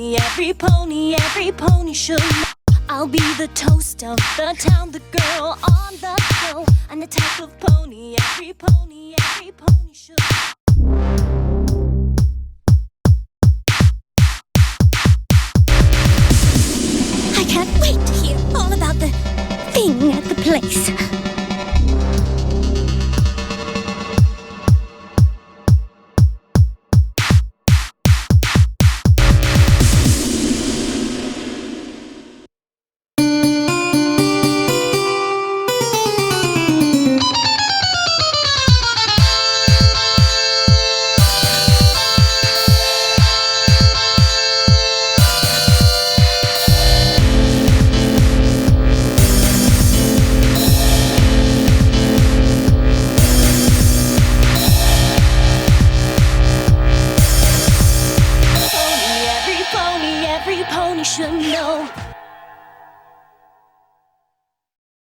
every pony should know. I'll be the toast of the town, the girl on the show. I'm the type of pony every pony should know. I can't wait to hear all about the thing at the place.